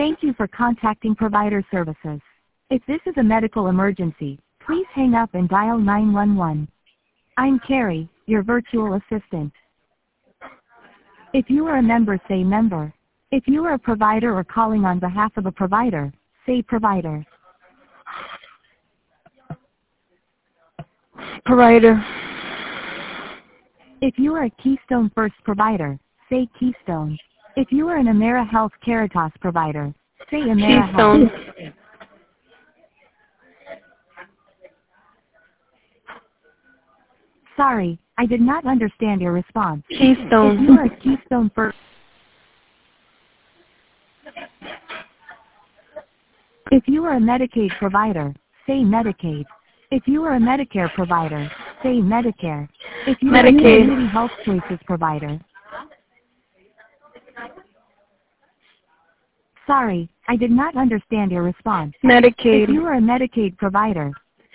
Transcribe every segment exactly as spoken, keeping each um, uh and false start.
Thank you for contacting Provider Services. If this is a medical emergency, please hang up and dial nine one one. I'm Carrie, your virtual assistant. If you are a member, say member. If you are a provider or calling on behalf of a provider, say provider. Provider. If you are a Keystone First provider, say Keystone. If you are an AmeriHealth Caritas provider, say AmeriHealth. Keystone. Sorry, I did not understand your response. Keystone. If you are a Keystone First, if you are a Medicaid provider, say Medicaid. If you are a Medicare provider, say Medicare. If you Medicaid. are a Community Health Choices provider. Sorry, I did not understand your response. Medicaid. If you are a Medicaid provider,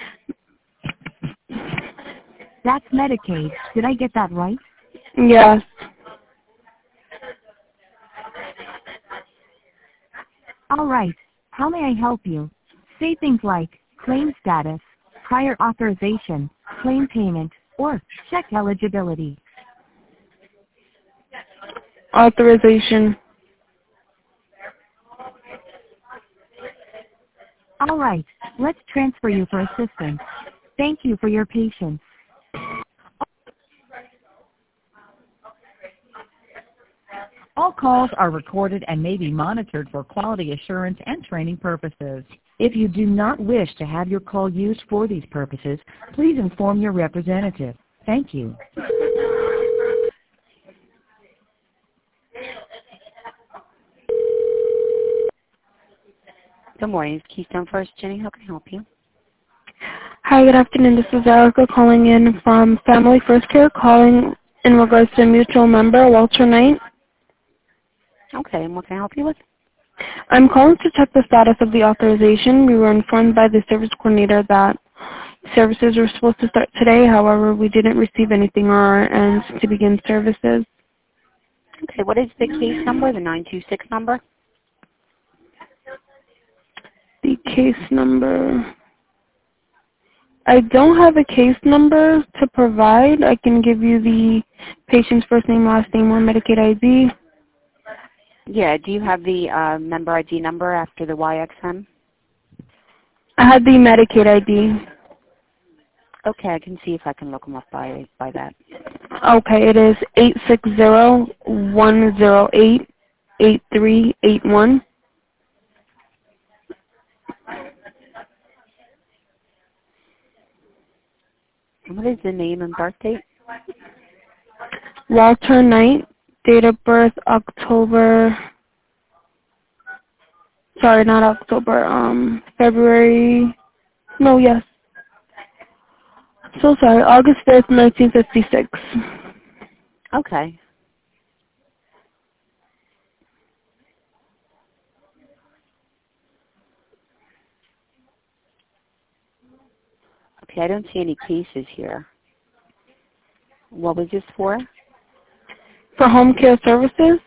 that's Medicaid. Did I get that right? Yes. All right. How may I help you? Say things like claim status, prior authorization, claim payment, or check eligibility. Authorization. All right. Let's transfer you for assistance. Thank you for your patience. All calls are recorded and may be monitored for quality assurance and training purposes. If you do not wish to have your call used for these purposes, please inform your representative. Thank you. Good morning. It's Keystone First. Jenny, how can I help you? Hi, good afternoon. This is Erica calling in from Family First Care, calling in regards to a mutual member, Walter Knight. Okay, and what can I help you with? I'm calling to check the status of the authorization. We were informed by the service coordinator that services were supposed to start today. However, we didn't receive anything on our end to begin services. Okay, what is the case number, the nine two six number? The case number. I don't have a case number to provide. I can give you the patient's first name, last name, or Medicaid I D. Yeah, do you have the uh, member I D number after the Y X M? I had the Medicaid I D. Okay, I can see if I can look them up by, by that. Okay, it is eight six zero, one zero eight, eight three eight one. And what is the name and birth date? Walter Knight, date of birth October, sorry, not October, um, February, no, yes. So sorry, August fifth, nineteen fifty-six. Okay. Okay, I don't see any cases here. What was this for? For home care services,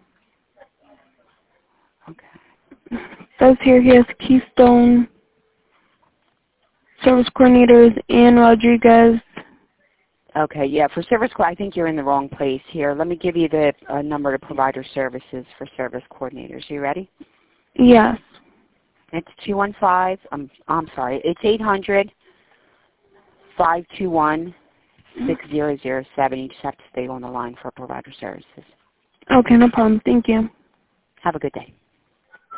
Okay. says here he has Keystone Service Coordinators Ann Rodriguez. Okay, yeah, for service, co- I think you're in the wrong place here. Let me give you the uh, number to Provider Services for service coordinators. Are you ready? Yes. It's two one five, I'm, I'm sorry, it's eight hundred, five two one, six zero zero seven. You just have to stay on the line for Provider Services. Okay, no problem. Thank you. Have a good day.